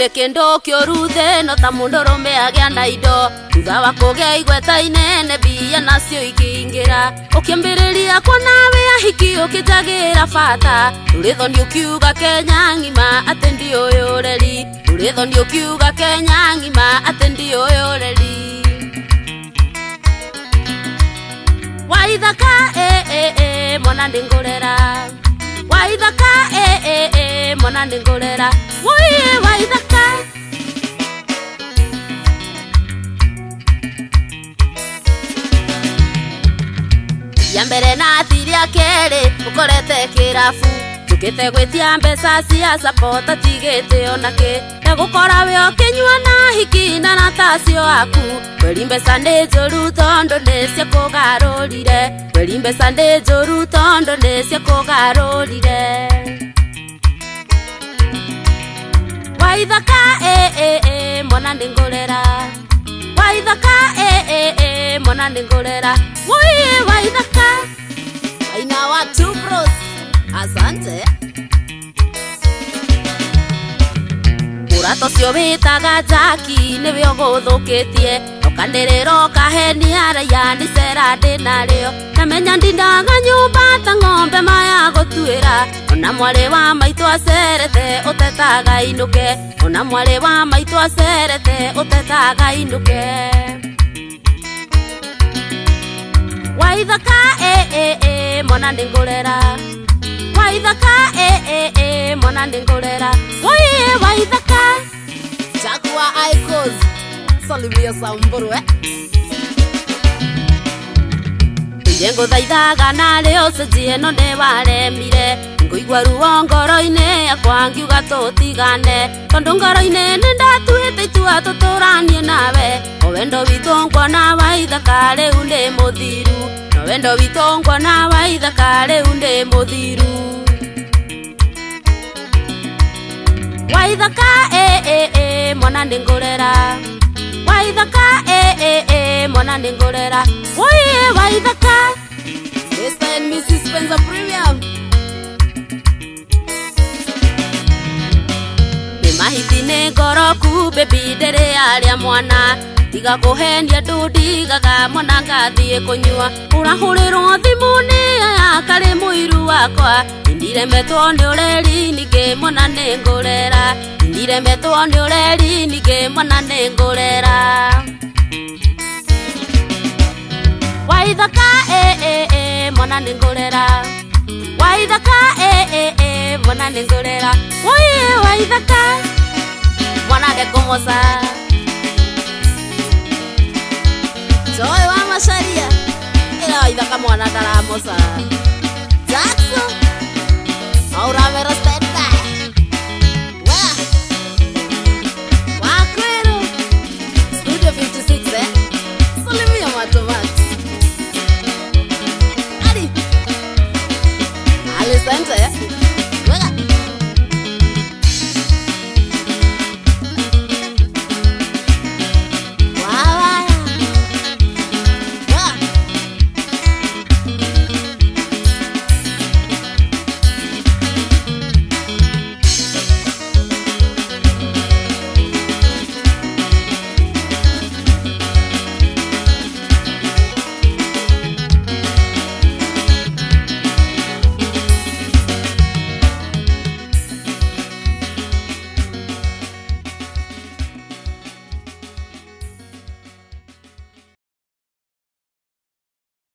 Gutire kindu kiuruthe no ta mundurume agia na indo thutha wa kugia igweta inene mbia nacio ikiingira ukiambiriria kuona we ahiki ukijagira bata urithoni ukiuga Kenya ngima ati ndi uyu reri urithoni ukiuga Kenya ngima ati ndi uyu reri Waithaka mwana ndingurera Waithaka mwana ndingurera Woye Waithaka Yambere na thiria kere ukorete kirafu tukite gwitia mbeca cia support tigite onake egukora we okinywa na hiki na natacio aku kweri mbeca ni njuru tondo ni cia kugarurire kweri mbeca ni njuru tondo ni cia kugarurire Waithaka mwana ndingurera Waithaka mwana ndingurera Woye Waithaka Aina wa two bros Asante Murato cio witaga Jaki niwe uguthukitie Ukandiriro kaheni araya ni cera ndinario Namenya ndindaga nyumba ta ng'ombe maya gutuira Ona mwari wa maitu acerete utetaga inuke Ona mwari wa maitu acerete utetaga inuke Waithaka mwana ndingurera Waithaka mwana ndingurera Woye Waithaka Chakwa Icos Salimia Samburu Yengo thaithaga na leo cenjie no ne waremire Nguigua ruo ngoro-ini yakwa ngiuga tutigane Tondu ngoro-ini ni ndatuite itua tuturanie nawe O wendo witu nguona Waithaka riu ndi muthiru No wendo witu nguona Waithaka riu ndi muthiru Waithaka mwana ndingurera Waithaka mwana ndingurera Woye Waithaka Mr. and Mrs. Spencer Premium Nimahiti ni ngoroku baby ndere aria mwana Tiga kuhenia ndudigaga mwana ngathie kunyua Urahurirwo thimuni ya kari muiru wakwa Indiremetwo ni ureri ninge mwana ningurera Indiremetwo ni ureri ninge mwana ningurera Waithaka mwana ningurera Waithaka mwana ningurera Woye Waithaka mwana ndekomosa Joy wa Macharia ila Waithaka mwana ndaramosa Jackson Aura Vera